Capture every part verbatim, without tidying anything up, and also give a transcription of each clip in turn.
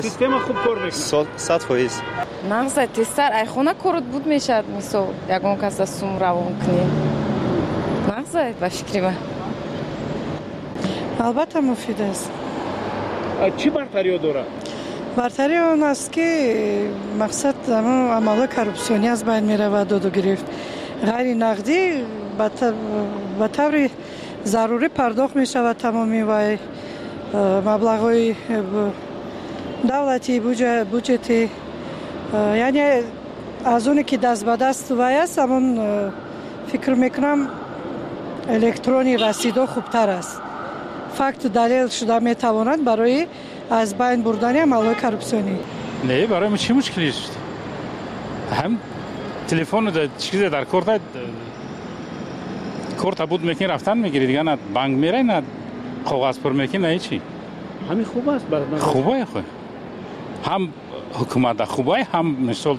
سیستم خوب کار میکنه. صد فایز. نقص تستر ای خونه کارت بود میشد مثلا یگان کس سوم روان کنیم. نقص با فکری من. البته مفید است. چی برتری داره؟ برتری اون است که مقصد عمل کورپسیونی از بین میره و دادو گرفت. غیر نقدی به طور ضروری پرداخت میشه و تمامی و مبلغای دولتی بودجتی یعنی از اونی که دست به دست وای است همون فکر میکنم الکترونی رسیدو خوبتر است. فقط دلیل شده میتواند برای از بین بردن عملهای کورپسیونی. نه برای ما چی مشکلی است؟ هم تلفن و چیزی در کارت کارت بود میکنی رفتن میگیری دیگه نه بانک میره نه کاغذ پر میکنی نه چی. همین خوب است برای خوبه خوبه. هم حکومت خوبه هم مثلا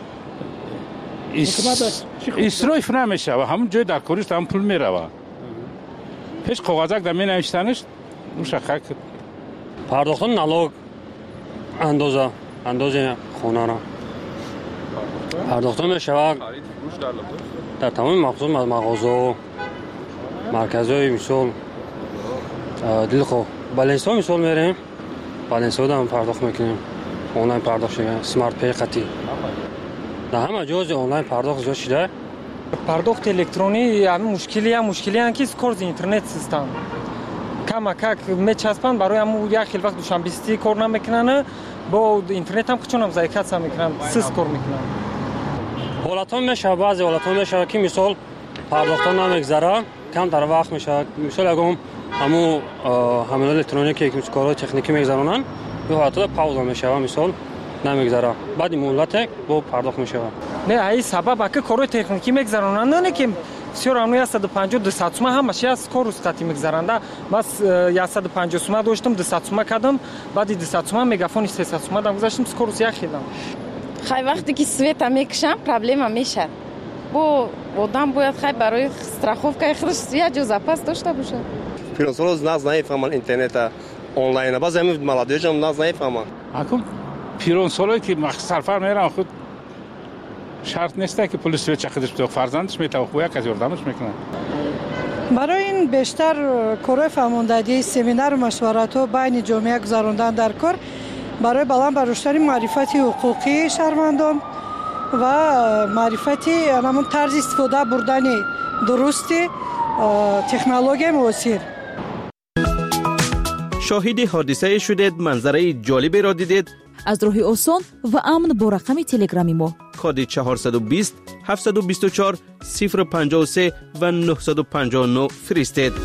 اسراف نمیشه و همون جای در کارش هم پول میره و هیچ کاغذک در می نوشتنش مشخص پرداختن نالوگ اندازه اندازه خونه را پرداختن میشه در تمام محصول مغازه مرکزهای مثال دلخو بالانسا مثال میریم بالانسا هم پرداخت میکنیم آنلاین پرداخت شده سمارت پی خطی در همه جاز آنلاین پرداخت جا شده پرداخت الکترونی همین مشکلی هم مشکلی هم که سکورز اینترنت سیستم کم کک میچسبن برای همون یک خیلی وقت دوشنبه بیستی کار نمیکنن با اینترنت هم چون هم ضایعات هم میکنن سیس کار میکنن حالت ها میشه بعضی حالت ها میشه که مثال پرداخت نمیگذره کم در وقت میشه مثال اگه همون حمل الکترونیکی که کارهای تکنیکی میگذرونن به حالت پاوز میشه مثال نمیگذره بعد مولت با پرداخت میشه نه ای سبب که کارهای تکنیکی میگذرونن نه که بسیار امنو صد و پنجاه دویست تومن همش از کار استاتی میگذرنده بس صد و پنجاه تومن داشتم دویست تومن کردم بعد دویست تومن میگافون سیصد تومن دام گذاشتم سکور یک خیدم خیلی وقتی که سویت میکشم پرابلم میشه بو آدم باید خیلی برای استراحت خودش یه جو زپاس داشته باشه پیرانسال ناز نمیفهمن اینترنت آنلاین باز همین ملادیج هم ناز نمیفهمن اكو پیرانسالی که سفر میرن خود شرط نیست که پلیس به چخدش تو فرزندش میتوقعه که یاردمش میکنه. برای این بیشتر کارهای فرماندهی سمینار و مشورت ها بین جامعه گذراندن در کار برای بلند برداشتن معرفت حقوقی شهروندان و معرفت همون طرز استفاده بردن درست تکنولوژی معاصر. شاهد حادثه شدید، منظره جالبی را دیدید؟ از راه آسان و امن با رقم تلگرامی ما کد چهارصد و بیست هفتصد و بیست و چهار صفر پنجاه و سه و نهصد و پنجاه و نه فرستید.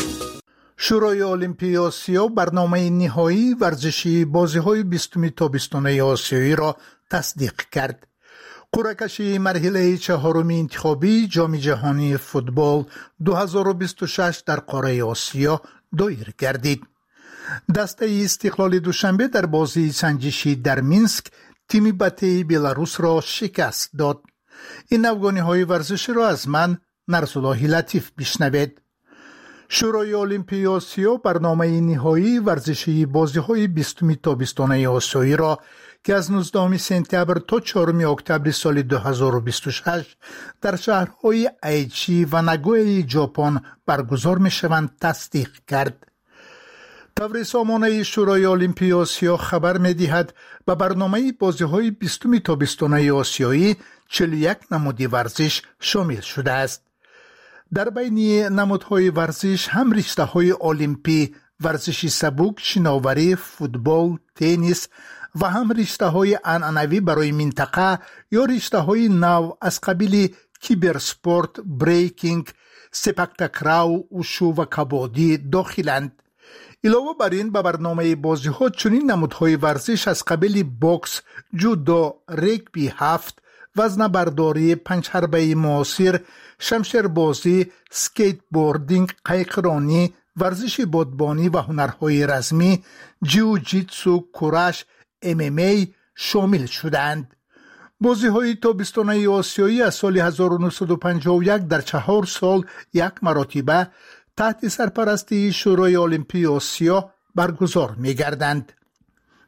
شورای المپیک آسیا برنامه نهایی ورزشی بازی‌های بیستم تابستانه آسیایی را تصدیق کرد. قرعه کشی مرحله چهارم انتخابی جام جهانی فوتبال دو هزار و بیست و شش در قاره آسیا دایر گردید. دسته استقلال دوشنبه در بازی سنجشی در مینسک تیم بته بلاروس را شکست داد. این افغانی ورزشی را از من نرسولاهی لطیف بشنوید. شورای المپیک آسیا برنامه نهایی ورزشی بازی‌های بیستم تابستانه آسیایی را که از نوزدهم سپتامبر تا چهارم اکتبر سال دو هزار و بیست و شش در شهرهای ایچی و ناگویا ژاپن برگزار می‌شوند تصدیق کرد. تبر سامانه شورای المپیک آسیا خبر می‌دهد به برنامه بازی‌های بیستم تابستانه آسیایی چهل و یک نماد ورزش شامل شده است. در بین نمادهای ورزش هم رشته‌های المپی، ورزش سبک، شناوری، فوتبال، تنیس و هم رشته‌های عنعنوی برای منطقه یا رشته‌های نو از قبیل کیبرسپورت، بریکینگ، سپک تکراو، وشو و کبادی داخلند. علاوه بر این به برنامه بازی‌ها چنین نمادهای ورزش از قبیل باکس، جودو، رگبی هفت، وزن برداری، پنج حربه معاصر، شمشیر بازی، سکیت بوردینگ، قایقرانی، ورزش بادبانی و هنرهای رزمی، جیوجیتسو، کورش، ام ام ای شامل شدند. بازی‌های تابستانه آسیایی از سال هزار و نهصد و پنجاه و یک در چهار سال یک مرتبه تحت سرپرستی شورای المپیک آسیا برگزار می‌گردند.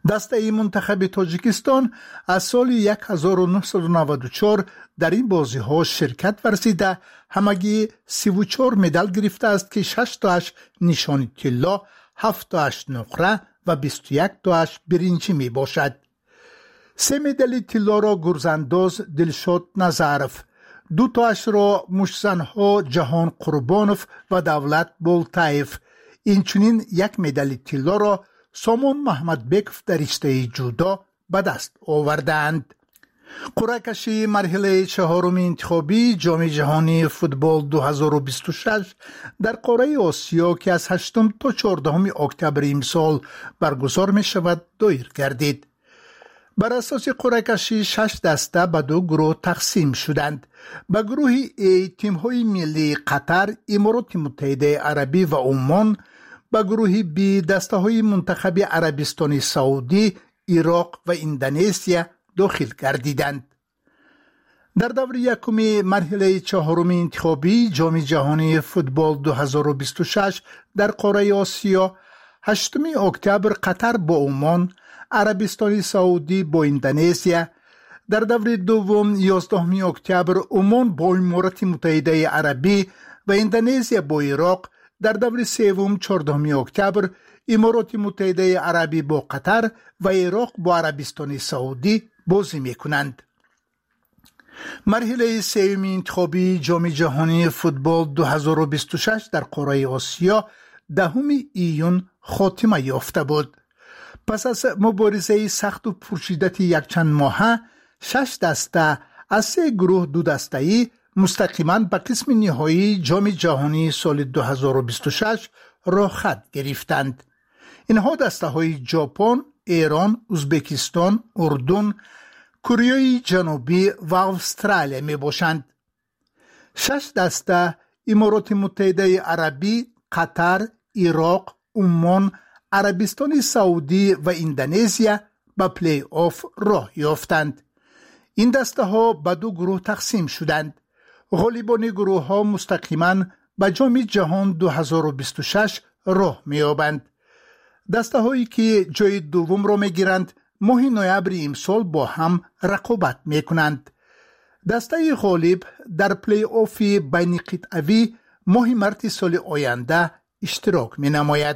دسته منتخب تاجیکستان از سال هزار و نهصد و نود و چهار در این بازی ها شرکت ورزیده همگی سی و چهار مدال گرفته است که شش تاش نشانی طلا، هفت تاش نقره و بیست و یک تاش برنجی می باشد. سه مدال طلا را گرزانداز دلشاد نظرف، دو تاش را مشتزنها جهان قربانوف و دولت بولتایف، اینچنین یک مدال طلا را سامان محمد بکف در رشته جودو به دست آوردند. قرعه کشی مرحله چهارم انتخابی جام جهانی فوتبال دو هزار و بیست و شش در قاره آسیا که از هشتم تا چهاردهم اکتبر امسال برگزار می شود دایر گردید. بر اساس قرعه کشی شش دسته به دو گروه تقسیم شدند. به گروه ای تیم های ملی قطر، امارات متحده عربی و عمان، به گروه بی دسته های منتخب عربستان سعودی، عراق و اندونزیا داخل گردیدند. در دور یکم مرحله چهارم انتخابی جام جهانی فوتبال دو هزار و بیست و شش در قاره آسیا هشتم اکتبر قطر با عمان، عربستان سعودی با اندونزیا، در دور دوم یازدهم اکتبر عمان با امارات متحده عربی و اندونزیا با عراق، در دور سوم چهاردهم اکتبر امارات متحده عربی با قطر و عراق با عربستان سعودی بازی میکنند. مرحله سوم انتخابی جام جهانی فوتبال دو هزار و بیست و شش در قاره آسیا دهم ایون خاتمه یافته بود. پس از مبارزه سخت و پرشدت یک چند ماهه، شش دسته از سه گروه دو دسته‌ای مستقیما به قسم نهایی جام جهانی سال دو هزار و بیست و شش راه خط گرفتند. اینها دسته های ژاپن، ایران، ازبکستان، اردن، کره جنوبی و استرالیا می باشند. شش دسته امارات متحده عربی، قطر، عراق، عمان، عربستان سعودی و اندونزیا به پلی آف راه یافتند. این دسته ها به دو گروه تقسیم شدند. غالبان گروه ها مستقیما به جام جهان دو هزار و بیست و شش راه می یابند. دسته هایی که جای دوم را می گیرند ماه نوامبر امسال با هم رقابت می کنند. دسته غالب در پلی آف بین قطعوی ماه مارس سال آینده اشتراک می نماید.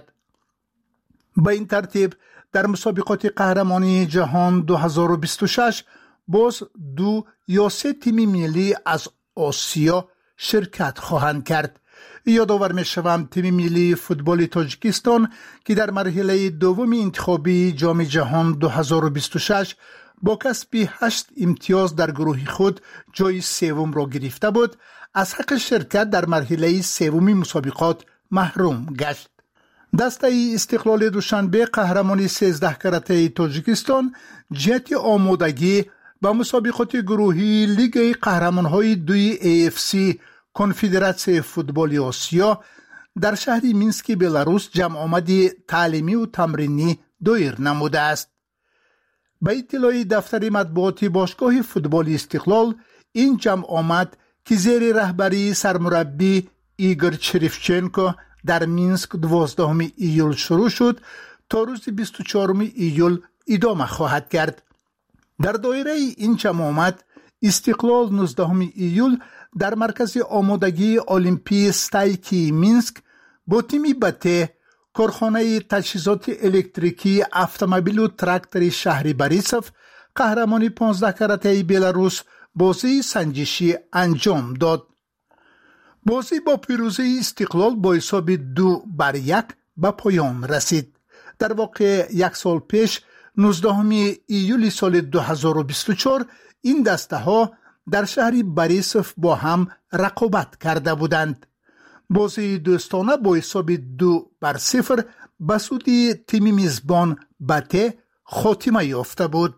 به این ترتیب در مسابقات قهرمانی جهان دو هزار و بیست و شش باز دو یا سه تیم ملی از آسیا شرکت خواهند کرد. یادآور می شوم تیم ملی فوتبال تاجیکستان که در مرحله دوم انتخابی جام جهان دو هزار و بیست و شش با کسب هشت امتیاز در گروه خود جای سوم را گرفته بود، از حق شرکت در مرحله سوم مسابقات محروم گشت. دسته استقلال دوشنبه قهرمان سیزده کرته تاجیکستان جهت آمادگی با مسابقات گروهی لیگ قهرمان‌های دوی ای اف سی کنفدراسیون فوتبال آسیا در شهر مینسک بلاروس جمع آمدی تعلیمی و تمرینی دایر نموده است. به اطلاع دفتر مطبوعاتی باشگاه فوتبال استقلال، این جمع آمد که زیر رهبری سرمربی ایگور چریفچنکو در مینسک دوازدهم ایول شروع شد تا روز بیست و چهارم ایول ادامه خواهد کرد. در دایره این جمع آمد استقلال نوزدهم ایول در مرکز آمادگی المپی استایکی مینسک با تیمی بته کارخانه تجهیزات الکتریکی اتومبیل و تراکتور شهری بریسف قهرمانی پانزده کرته بلاروس بازی سنجشی انجام داد. بازی با پیروزی استقلال با حساب دو بر یک به پایان رسید. در واقع یک سال پیش نوزدهم ایول سال دو هزار و بیست و چهار این دسته ها در شهر بریسف با هم رقابت کرده بودند. بازی دوستانه با حساب دو بر صفر به سود تیم میزبان بته خاتمه یافته بود.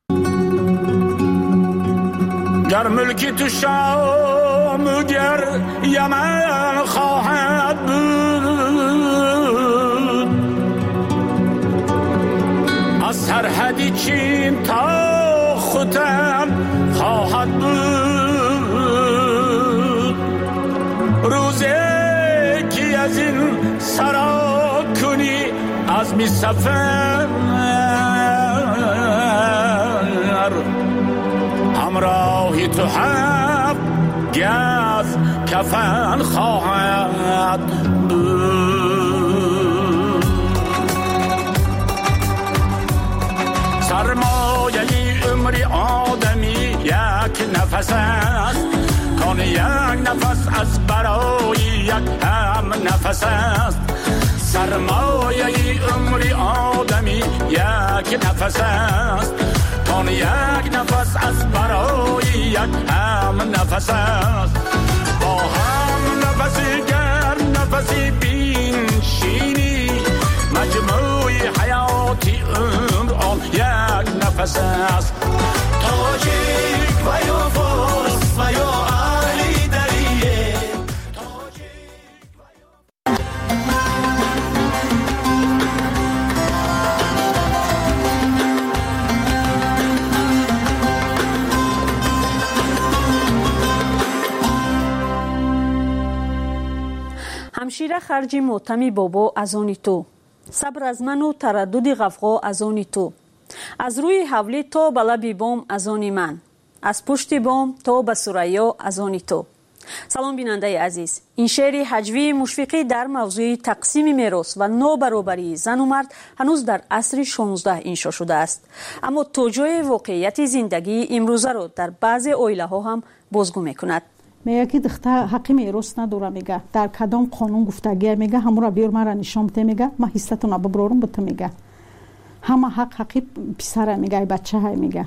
گر ملکی تو شام گر یمن خواهد بود، از سرحدی چین تا ختم خواهد بود. روزی که از این سرا کنی از می سفر تو هفت گز کفن خواهد بود. سرمایه عمری آدمی یک نفس است، کان یک نفس از برای یک هم نفس است. سرمایه عمری آدمی یک نفس است، کان یک نفس از برای یک هم نفس است. با هم نفسی گر نفسی بینشینی، مجموع حیاتی عمر آن یک نفس است. تاجیک و یا فارس و یا اهلی دریه. همشیره خرجی موتمی بابا از آنی تو، صبر از من و تردد غفغا از آنی تو. از روی حولی تا به لب بام از آنی من، از پشت بام تا به ثریا از آنی تو. سلام بیننده عزیز، این شعر هجوی مشفقی در موضوع تقسیم میراث و نابرابری زن و مرد هنوز در عصر شانزده انشا شده است، اما توجه واقعیت زندگی امروزه را در بعضی عائله ها هم بازگو میکند. میگه که دختر حقی میراث نداره، میگه در کدام قانون گفتگی میگه همون را بیار مرا نشان بده، میگه ما حصتون رو ببرم بته، میگه همه حق حقی پسر میگه بچه های میگه.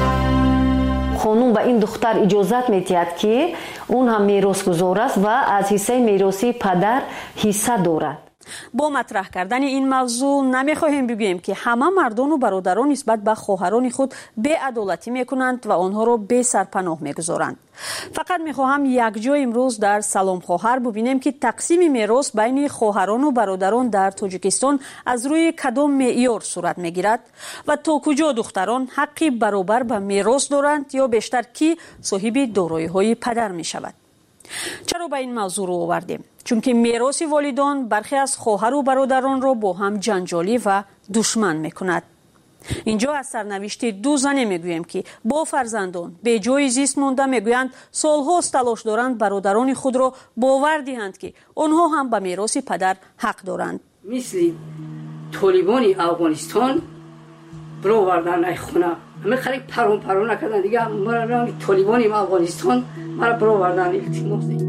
قانون به این دختر اجازت میدهد که اون هم میراث گزار است و از حصه میراثی پدر حصه دارد. با مطرح کردن این موضوع نمیخواهیم بگوییم که همه مردان و برادران نسبت به خواهران خود بی‌عدالتی میکنند و آنها را بی سرپناه میگذارند. فقط میخواهم یک جای امروز در سلام خواهر ببینیم که تقسیم میراث بین خواهران و برادران در تاجیکستان از روی کدام معیار صورت میگیرد و تا کجا دختران حقی برابر به میراث دارند یا بیشتر کی صاحب دارایی های پدر میشود. چرا به این موضوع رو آوردیم؟ چون که میراث والدان برخی از خواهر و برادران را با هم جنجالی و دشمن میکند. اینجا از سرنوشت دو زن میگویم که با فرزندان به جای زیست مانده، میگویند سالهاست تلاش دارند برادران خود را باور دهند که آنها هم به میراث پدر حق دارند. مثل طالبان افغانستان برو وردن ای خونه همه خلق پرون پرون نکردن دیگه. مرا طالبان افغانستان مرا برو وردن التماس.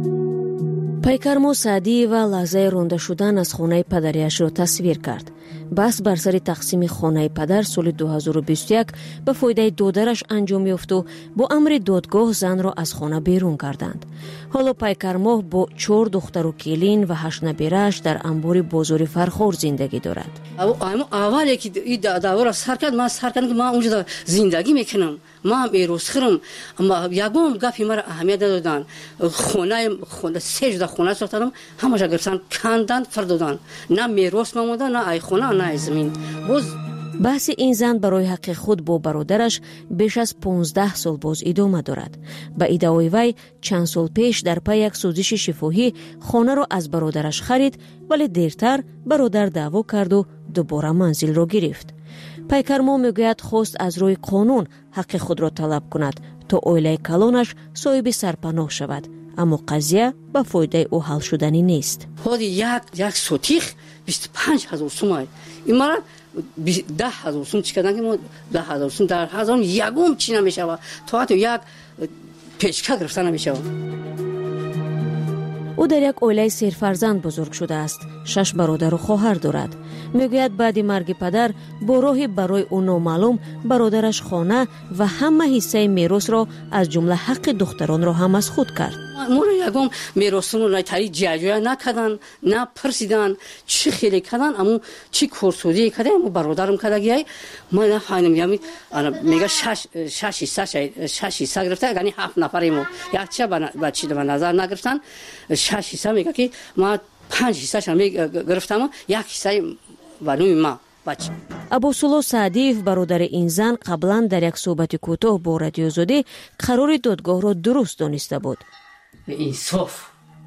پیکرمو سعدی و لحظه رونده شدن از خانه پدریش را تصویر کرد. بس بر سر تقسیم خانه پدر سال دو هزار و بیست و یک به فایده دادرش انجام یافت و با امر دادگاه زن را از خانه بیرون کردند. حالا پیکرمو با چهار دختر و کلین و هشت نبیره‌اش در انبار بازار فرخار زندگی دارد. اولی که این دعوا را سر کرد، من سر کردم که من اونجا زندگی میکنم، ما هم ایروز خرم، اما یکم گپی مرا اهمیت دادن. خونه خونه سه جدا خونه ساختم، همش گرفتن کندن فردادن، نه میراث مونده نه ای خونه نه زمین. باز بحث این زن برای حق خود با برادرش بیش از پانزده سال باز ادامه دارد. به ادعای وی چند سال پیش در پی یک سوزش شفاهی خانه را از برادرش خرید، ولی دیرتر برادر دعوا کرد و دوباره منزل را گرفت. پیکرمو میگوید خواست از روی قانون حق خود را طلب کند تا عائله کلانش صاحب سرپناه شود، اما قضیه به فایده او حل شدنی نیست. خود یک یک سوتیخ بیست و پنج هزار سوم، این مرا ده هزار سوم چیکردن که ما ده هزار سوم در هزار یکم چی نمیشه، تا حتی یک پیشکا گرفتن نمیشه. او در یک عائله سرفرزند بزرگ شده است. شش برادر و خواهر دارد. میگوید بعد مرگ پدر با راهی برای او نامعلوم برادرش خانه و همه حصه میراث را از جمله حق دختران را هم از خود کرد. ما رو یکم میراثمون را تری جاجویا نکردن، نه پرسیدن چی خیلی کردن، اما چی کورسودی کردن. اما برادرم کردگی ما نفهمیدم، یعنی میگه شش شش حصه شش حصه گرفته، یعنی هفت نفریم، یک چه بچه به نظر نگرفتن. شش حصه میگه که ما پنج حصه شم گرفتم، یک حصه ولوی ما بچه. ابوسولو سعدیف برادر این زن قبلا در یک صحبت کوتاه با رادیو زاده قرار دادگاه را درست دانسته بود. به انصاف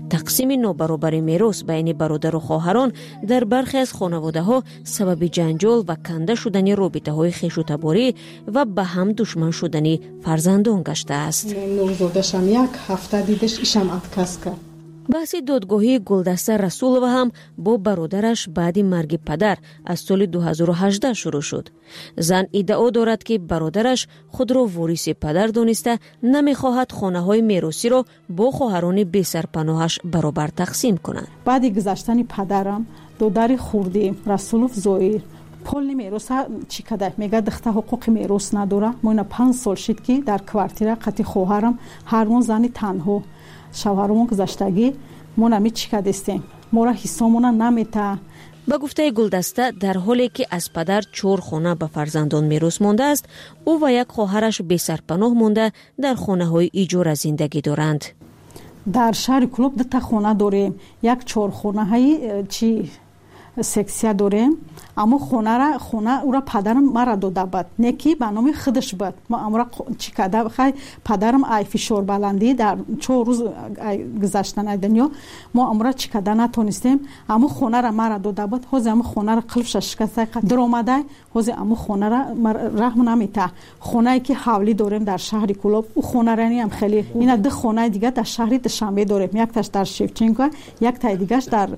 тақсими нобаробари мерос байни бародару хоҳарон дар бархе аз хонаводаҳо сабаби ҷанҷол ва канда шудани робитаҳои хешутаборӣ ва ба ҳам душман шудани фарзандон гаштааст. нурзодашам як ҳафта дидаш ишам отказ кард. баҳси додгоҳии Гулдаста Расулова ҳам бо бародараш баъди марги падар аз соли ду ҳазору ҳаждаҳ шурӯъ шуд. зан иддао дорад ки бародараш худро вориси падар дониста намехоҳад хонаҳои меросиро бо хоҳарони бесарпаноҳаш баробар тақсим кунад. баъди гузаштани падарам додари хурдӣ Расулов Зоир полни мероса чӣ када мега духта ҳуқуқи мерос надора. моина панҷ сол шид ки дар квартира қати хоҳарам ҳармон зани танҳо шавҳаромон гузаштагӣ мо нами чӣ кадестем мора ҳиссомона намета. ба гуфтаи Гулдаста дар ҳоле ки аз падар чор хона ба фарзандон мерос мондааст, ӯ ва як хоҳараш бесарпаноҳ монда дар хонаҳои иҷора зиндагӣ доранд. дар шаҳри Кӯлоб дута хона дорем, як чорхонаҳои чи сексия дорем. аммо хонара хона ура падарам мара дода бад не ки ба номи худаш бад. мо амра чӣ када хай падарам ай фишорбаландӣ дар чор рӯз гузаштан ай дунё мо амра чӣ када натонистем. аммо хонара мара дода бад. ҳозир аммо хонара қилфша шикаста даромадай ҳозир аммо хонара раҳм намета. хонае ки ҳавлӣ дорем дар шаҳри Кӯлоб у хонарани ам хеле ина ду хонаи дигар дар шаҳри Душанбе дорем. якташ дар Шевченко, яктаи дигаш дар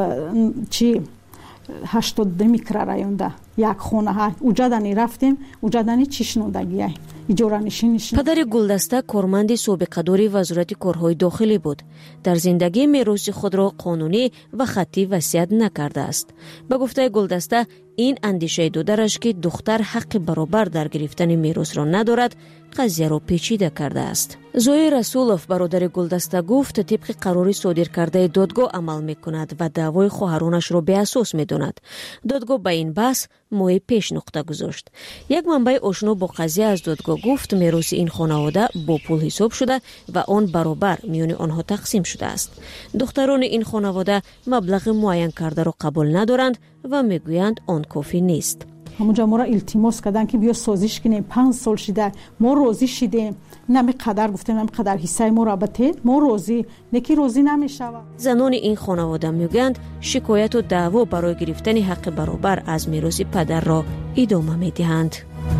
чи ҳаштод ду микрорайонда як хонаҳа уҷадани рафтем уҷадани чӣ шунодагия иҷоранишини. падари Гулдаста корманди собиқадори вазорати корҳои дохилӣ буд. дар зиндагӣ мероси худро қонунӣ ва хаттӣ васият накардааст. ба гуфтаи Гулдаста ин андешаи додараш ки духтар ҳаққи баробар дар гирифтани меросро надорад қазияро печида кардааст. Зоир Расулов бародари Гулдаста гуфт тибқи қарори содиркардаи додгоҳ амал мекунад ва даъвои хоҳаронашро беасос медонад. додгоҳ ба ин баҳс моҳи пеш нуқта гузошт. як манбаи ошно бо қазия аз додгоҳ гуфт мероси ин хонавода бо пул ҳисоб шуда ва он баробар миёни онҳо тақсим шудааст. духтарони ин хонавода маблағи муайян кардаро қабул надоранд ва мегӯянд он кофӣ нест. ҳамунҷа мора илтимос карданд ки биё созиш кинем. панҷ сол шида мо розӣ шидем. нами қадар гуфтем нами қадар ҳиссаи моро бате мо розӣ неки розӣ намешавад. занони ин хонавода мегӯянд шикояту даъво барои гирифтани ҳаққи баробар аз мероси падарро идома медиҳанд.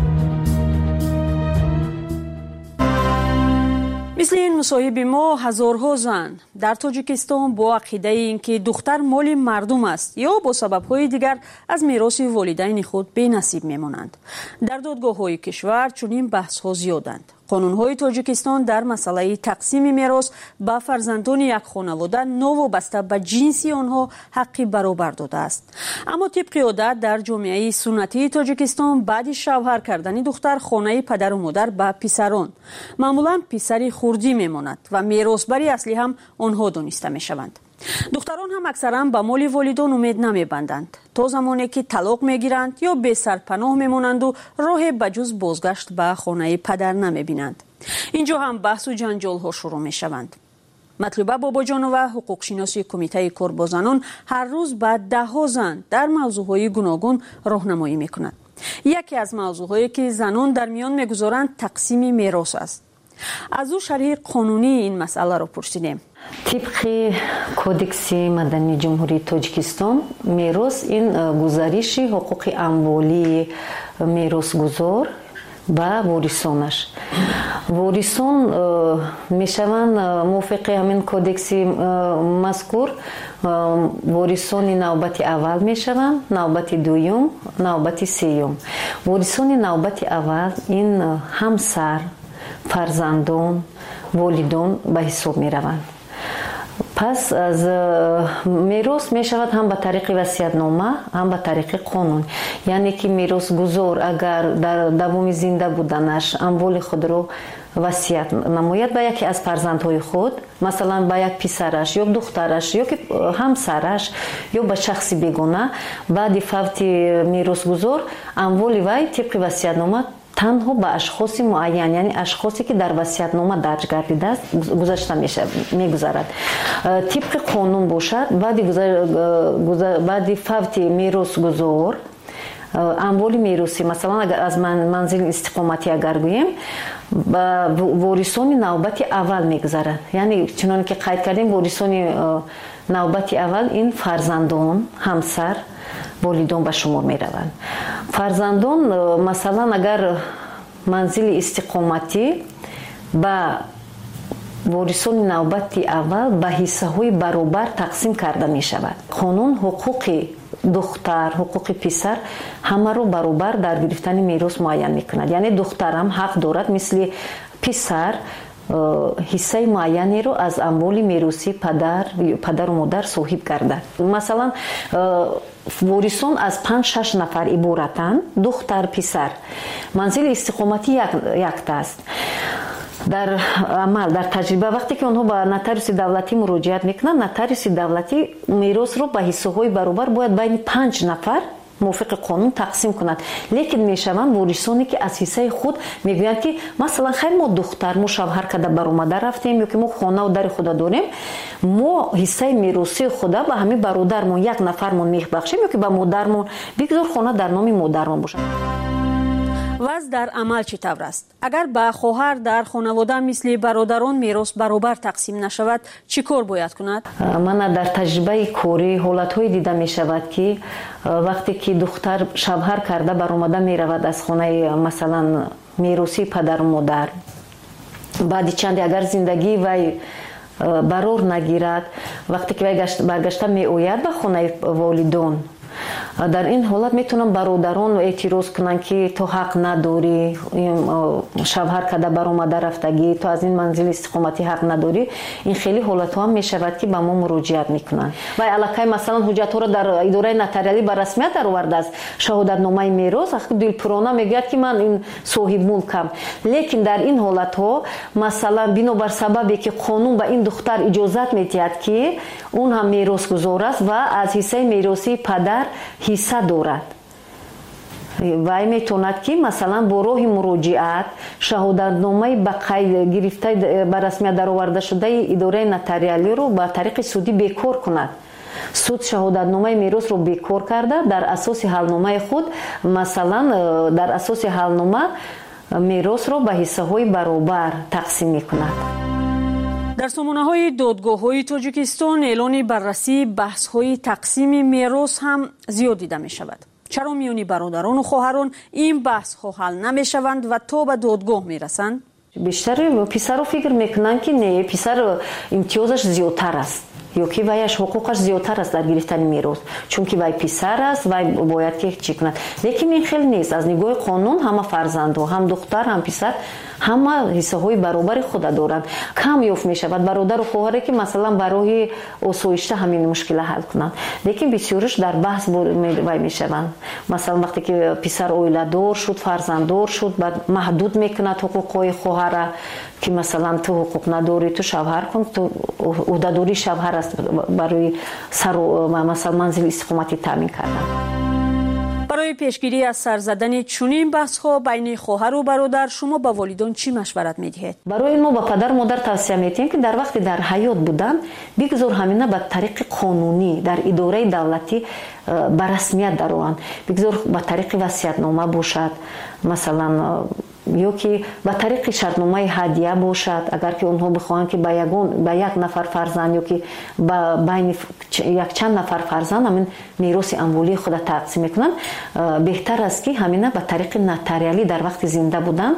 мисли ин мусоҳиби мо ҳазорҳо зан дар Тоҷикистон бо ақидаи ин ки духтар моли мардум аст ё бо сабабҳои дигар аз мероси волидайни худ бенасиб мемонанд. дар додгоҳҳои кишвар чунин баҳсҳо зиёданд. қонунҳои Тоҷикистон дар масъалаи тақсими мерос ба фарзандони як хонавода новобаста ба ҷинси онҳо ҳаққи баробар додааст. аммо тибқи одат дар ҷомеаи суннатии Тоҷикистон баъди шавҳар кардани духтар хонаи падару модар ба писарон маъмулан писари хурдӣ мемонад ва меросбари аслӣ ҳам онҳо дониста мешаванд. духтарон ҳам аксаран ба моли волидон умед намебанданд то замоне ки талоқ мегиранд ё бесарпаноҳ мемонанду роҳе ба ҷуз бозгашт ба хонаи падар намебинанд. инҷо ҳам баҳсу ҷанҷолҳо шурӯъ мешаванд. матлуба бобоҷонова ҳуқуқшиноси кумитаи кор бо занон ҳар рӯз ба даҳҳо зан дар мавзӯъҳои гуногун роҳнамоӣ мекунад. яке аз мавзӯъҳое ки занон дар миён мегузоранд тақсими мерос аст. аз ӯ шарҳи қонунии ин масъаларо пурсидем. тибқи кодекси мадании ҷумҳурии Тоҷикистон мерос ин гузариши ҳуқуқи амволии меросгузор ба ворисонаш. ворисон мешаванд мувофиқи ҳамин кодекси мазкур ворисони навбати аввал мешаванд, навбати дуюм, навбати сеюм. ворисони навбати аввал ин ҳамсар, фарзандон, волидон ба ҳисоб мераванд. пас аз мерос мешавад ҳам ба тариқи васиятнома, ҳам ба тариқи қонун. яъне ки меросгузор агар дар давоми зинда буданаш амволи худро васият намояд ба яке аз фарзандҳои худ, масалан ба як писараш ё духтараш ё ки ҳамсараш ё ба шахси бегона, баъди фавти меросгузор амволи вай тибқи васиятнома танҳо ба ашхоси муайян, яъне ашхосе ки дар васиятнома дарҷ гардидааст гузашта мегузарад. тибқи қонун бошад баъди баъди фавти меросгузор амволи меросӣ масалан агар аз манзили истиқоматӣ агар гӯем ба ворисони навбати аввал мегузарад. Яъне чуноне ки қайд кардем, ворисони навбати аввал ин фарзандон, ҳамсар, волидон ба шумор мераванд. Фарзандон масалан агар манзили истиқоматӣ ба ворисони навбати аввал ба ҳиссаҳои баробар тақсим карда мешавад. қонун ҳуқуқи духтар, ҳуқуқи писар ҳамаро баробар дар гирифтани мерос муайян мекунад. Яъне духтарам ҳақ дорад мисли писар ҳиссаи муайянеро аз амволи меросӣ падар падару модар соҳиб гардад. Масалан ворисон аз панҷ шаш нафар иборатанд, духтар, писар. Манзили истиқоматӣ яктааст. дар амал дар таҷриба вақте ки онҳо ба нотариуси давлатӣ муроҷиат мекунанд, нотариуси давлатӣ меросро ба ҳиссаҳои баробар бояд байни панҷ нафар мувофиқи қонун тақсим кунад. Лекин мешаванд ворисоне ки аз ҳиссаи худ мегӯянд ки масалан хайр мо духтар, мо шавҳар карда баромада рафтем ё ки мо хонаву дари худа дорем, мо ҳиссаи меросии худа ба ҳамин бародармон як нафармон мебахшем ё ки ба модармон бигзор хона дар номи модармон бошад. ваз дар амал чӣ тавр аст? Агар ба хоҳар дар хонавода мисли бародарон мерос баробар тақсим нашавад, чӣ кор бояд кунад? Ман дар таҷрибаи корӣ ҳолатҳое дида мешавад ки вақте ки духтар шавҳар карда баромада меравад аз хонаи масалан меросии падару модар, баъди чанде агар зиндагии вай барор нагирад, вақте ки вай баргашта меояд ба хонаи волидон, дар ин ҳолат метавонанд бародарон эътироз кунанд ки то ҳақ надорӣ, шавҳар карда баромада рафтагӣ, то аз ин манзили истиқоматӣ ҳақ надорӣ. Ин хеле ҳолатҳо ҳам мешавад ки ба мо муроҷиат мекунанд. Вай аллакай масалан ҳуҷҷатҳоро дар идораи нотариалӣ ба расмият даровардааст, шаҳодатномаи мерос, дилпурона мегӯяд ки ман ин соҳибмулкам. Лекин дар ин ҳолатҳо масалан бинобар сабабе ки қонун ба ин духтар иҷозат медиҳад ки он ҳам меросгузор аст ва аз ҳиссаи меросии падар ҳисса дорад. вай метавонад ки масалан бо роҳи муроҷиат шаҳодатномаи ба қайд гирифта ба расмият даровардашудаи идораи нотариалиро ба тариқи судӣ бекор кунад. суд шаҳодатномаи меросро бекор карда дар асоси ҳалномаи худ масалан дар асоси ҳалнома меросро ба ҳиссаҳои баробар тақсим мекунад. дар сомонаҳои додгоҳҳои Тоҷикистон эълони баррасии баҳсҳои тақсими мерос ҳам зиёд дида мешавад. чаро миёни бародарону хоҳарон ин баҳсҳо ҳал намешаванд ва то ба додгоҳ мерасанд? бештари писаро фикр мекунанд ки не, писар имтиёзаш зиёдтар аст ё ки ваяш ҳуқуқаш зиёдтар аст дар гирифтани мерос, чунки вай писар аст, вай бояд ки чӣ кунад. Лекин ин хел нест. Аз нигоҳи қонун ҳама фарзандҳо, ҳам духтар, ҳам писар ҳама ҳиссаҳои баробари худа доранд. Кам ёфт мешавад бародару хоҳаре ки масалан ба роҳи осоишта ҳамин мушкила ҳал кунанд. Лекин бисёриш дар баҳс вай мешаванд. Масалан вақте ки писар оиладор шуд, фарзанддор шуд, баъд маҳдуд мекунад ҳуқуқҳои хоҳара ки масалан ту ҳуқуқ надорӣ, ту шавҳар кун, ту уҳдадори шавҳар аст барои сару масалан манзили истиқоматӣ таъмин кардан. барои пешгирӣ аз сар задани чунин баҳсҳо байни хоҳару бародар шумо ба волидон чӣ машварат медиҳед? барои мо ба падару модар тавсия медиҳем ки дар вақти дар ҳаёт буданд бигзор ҳамина ба тариқи қонунӣ дар идораи давлатӣ ба расмият дароянд. бигзор ба тариқи васиятнома бошад, масалан ё ки ба тариқи шартномаи ҳадия бошад, агар ки онҳо бихоҳанд ки ба ягон ба як нафар фарзанд ё ки ба байни якчанд нафар фарзанд ҳамин мероси амволии худа тақсим мекунанд, беҳтар аст ки ҳамина ба тариқи нотариалӣ дар вақти зинда будан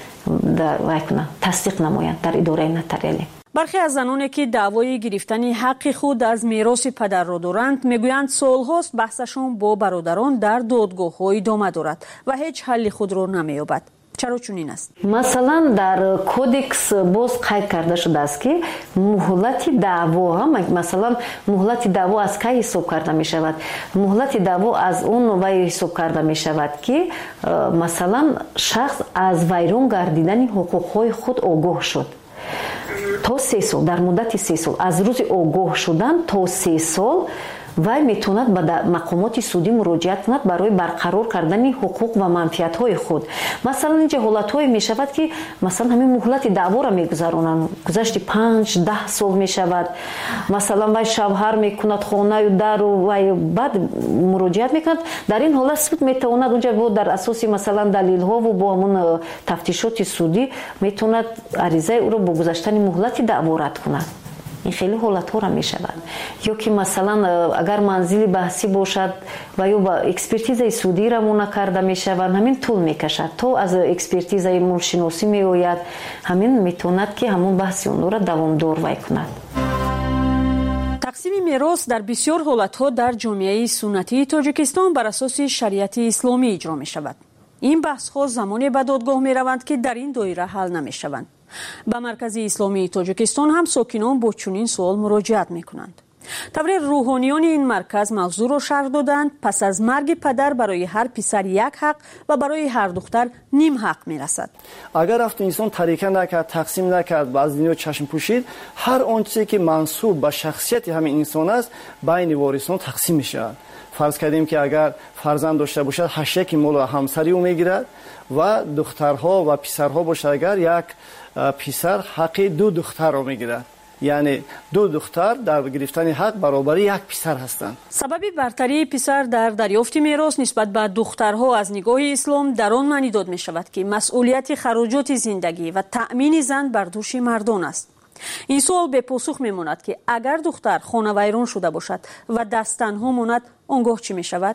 вай кунанд, тасдиқ намоянд дар идораи нотариалӣ. бархе аз заноне ки даъвои гирифтани ҳаққи худ аз мероси падарро доранд мегӯянд солҳост баҳсашон бо бародарон дар додгоҳҳо идома дорад ва ҳеҷ ҳалли худро намеёбад. чаро чунин аст? масалан дар кодекс боз қайд карда шудааст ки муҳлати даъво, масалан муҳлати даъво аз кай ҳисоб карда мешавад? муҳлати даъво аз он вай ҳисоб карда мешавад ки масалан шахс аз вайрон гардидани ҳуқуқҳои худ огоҳ шуд. то се сол, дар муддати се сол, аз рӯзи огоҳ шудан то се сол вай метавонад ба мақомоти судӣ муроҷиат кунад барои барқарор кардани ҳуқуқ ва манфиатҳои худ. Масалан инҷа ҳолатҳое мешавад ки масалан ҳамин муҳлати даъворо мегузаронанд, гузашти панҷ даҳ сол мешавад. Масалан вай шавҳар мекунад хонаю дару вай баъд муроҷиат мекунад. дар ин ҳолат суд метавонад унҷа бо дар асоси масалан далилҳову бо ҳамун тафтишоти судӣ метавонад аризаи ӯро бо гузаштани муҳлати даъво рад кунад. این خیلی حالت‌ها را می‌شود. یا که مثلا اگر منزل بحثی باشد و یا با اکسپرتیزای سودی را مون کرده می‌شود، همین طول می‌کشد تا از اکسپرتیزای مولشناسی می‌آید، همین می‌تواند که همون بحث اون را دوامدار وای کند. تقسیم میراث در بسیار حالت‌ها در جامعه سنتی تاجیکستان بر اساس شریعت اسلامی اجرا می‌شود. این بحث‌ها زمانی به دادگاه می‌روند که در این دایره حل نمی‌شوند. به مرکز اسلامی تاجیکستان هم ساکنان با چنین سوال مراجعت می‌کنند. طوری روحانیان این مرکز موضوع را شرح دادند پس از مرگ پدر برای هر پسر یک حق و برای هر دختر نیم حق میرسد. اگر رفت انسان طریقه نکرد، تقسیم نکرد و از دنیا چشم پوشید، هر آنچه که منسوب به شخصیت همین انسان است بین وارثان تقسیم میشود. فرض کردیم که اگر فرزند داشته باشد هشت یک مال و همسری او میگیرد و دخترها و پسرها باشد اگر یک پسر حق دو دختر را میگیرد. یعنی دو دختر در گرفتن حق برابری یک پسر هستند. سبب برتری پسر در دریافت میراث نسبت به دخترها از نگاه اسلام در آن معنی داده می شود که مسئولیت خراجات زندگی و تأمین زن بر دوش مردان است. این سوال به پاسخ می ماند که اگر دختر خانه ویران شده باشد و دست تنها ماند آنگاه چی می شود؟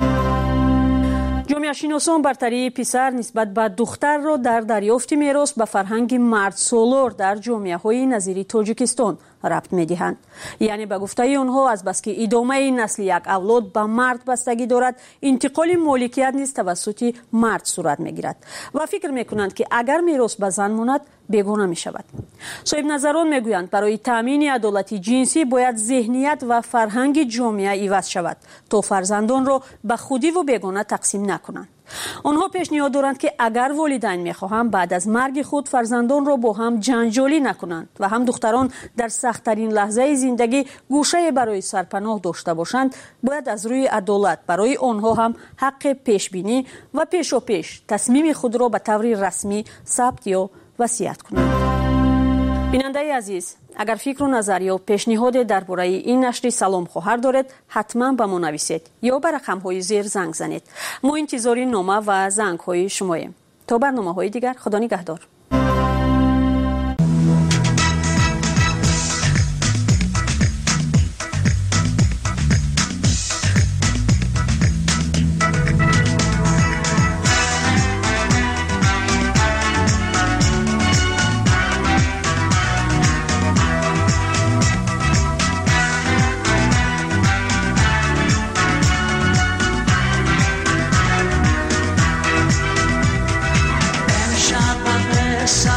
جامعه شناسان برتری پسر نسبت به دختر را در دریافت میراث به فرهنگ مرد سالار در جامعه های نظیر تاجیکستان ربط می دهند. یعنی به گفته آنها از بس که ادامه نسل یک اولاد به مرد بستگی دارد، انتقال مالکیت نیز توسط مرد صورت می گیرد و فکر می کنند که اگر میراث به زن ماند بیگانه می شود. صاحب نظران می گویند برای تامین عدالت جنسی باید ذهنیت و فرهنگ جامعه عوض شود تا فرزندان را به خودی و بیگانه تقسیم نکنند. آنها پیشنهاد دارند که اگر والدین می‌خواهند بعد از مرگ خود فرزندان را با هم جنجالی نکنند و هم دختران در سخت‌ترین لحظه زندگی گوشه برای سرپناه داشته باشند، باید از روی عدالت برای آنها هم حق پیشبینی و پیشاپیش تصمیم خود را به طور رسمی ثبت یا وصیت کنند. بیننده عزیز، اگر فکر و نظر یا پیشنهاد درباره این نشر سلام خواهر دارید حتما به ما نویسید یا به رقم‌های زیر زنگ زنید. ما انتظار نامه و زنگ‌های شماییم. تا برنامه‌های دیگر خدا نگهدار. Esa